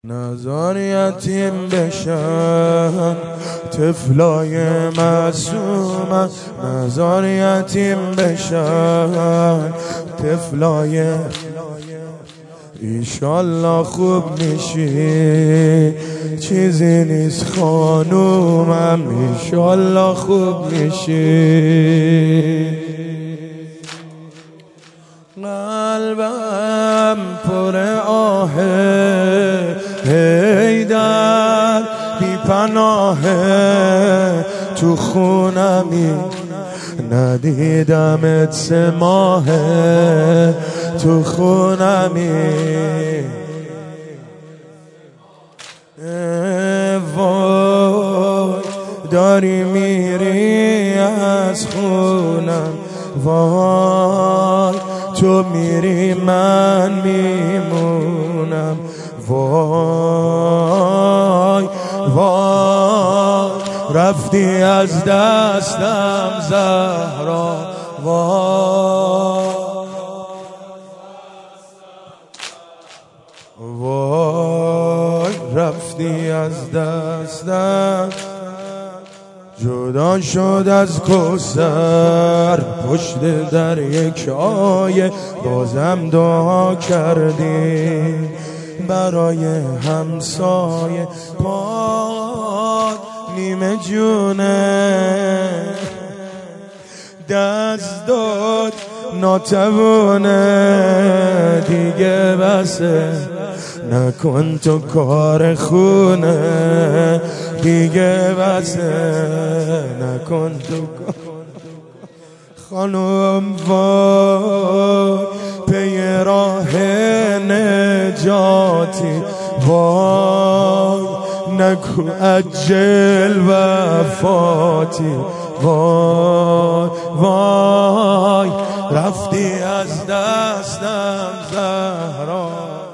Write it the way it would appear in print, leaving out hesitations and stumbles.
نزار یتیم بشن طفلای معصومن، نزار یتیم بشن طفلای ایشالله خوب میشی، چیزی نیست خانومم، ایشالله خوب میشی. قلبم پر آهه حیدر بی پناهه، تو خونمی ندیدمت 3 ماهه، تو خونمی وای داری میری از خونم، وای تو میری من میمونم، وای وای رفتی از دستم زهرا، وای وای رفتی از دستم. جدا شد از کوثر پشت در یک آیه، بازم دعا کردی برای همسایه. پاد نیمه جونه دست داد ناتوانه، دیگه بسه نکن تو کار خونه، دیگه بسه نکن تو کار خانم. وای پی راه نجاتی، وای نکو اجل وفاتی، وای وای رفتی از دستم زهرا.